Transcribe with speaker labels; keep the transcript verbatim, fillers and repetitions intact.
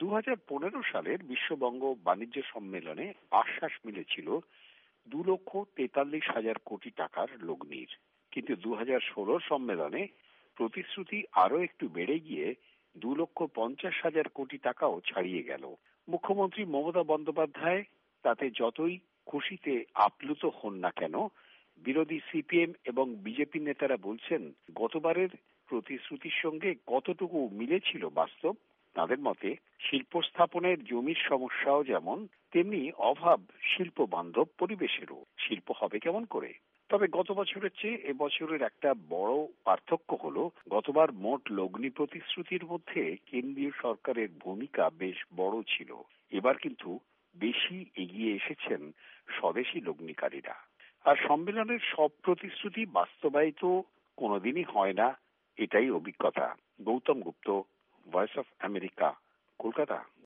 Speaker 1: হাজার পনেরো সালের বিশ্ববঙ্গ বাণিজ্য সম্মেলনে আশ্বাস মিলেছিল দু লক্ষ তেতাল্লিশ হাজার কোটি টাকার লগ্নির। কিন্তু দু হাজার ষোলো সম্মেলনে প্রতিশ্রুতি আরো একটু বেড়ে গিয়ে দু লক্ষ পঞ্চাশ হাজার কোটি টাকাও ছাড়িয়ে গেল। মুখ্যমন্ত্রী মমতা বন্দ্যোপাধ্যায় তাতে যতই খুশিতে আপ্লুত হন না কেন, বিরোধী সিপিএম এবং বিজেপি নেতারা বলছেন গতবারের প্রতিশ্রুতির সঙ্গে কতটুকু মিলেছিল বাস্তব। তাদের মতে শিল্প স্থাপনের জমির সমস্যাও যেমন, তেমনি অভাব শিল্প বান্ধব পরিবেশেরও। শিল্প হবে কেমন করে? তবে গত বছরের চেয়ে এবছরের একটা বড় পার্থক্য হলো, গতবার মোট লগ্নি প্রতিশ্রুতির মধ্যে কেন্দ্রীয় সরকারের ভূমিকা বেশ বড় ছিল। এবার কিন্তু বেশি এগিয়ে এসেছেন স্বদেশী লগ্নিকারীরা। আর সম্মেলনের সব প্রতিশ্রুতি বাস্তবায়িত কোনোদিনই হয় না, এটাই অভিজ্ঞতা। Gautam Gupta, voice of America, Kolkata.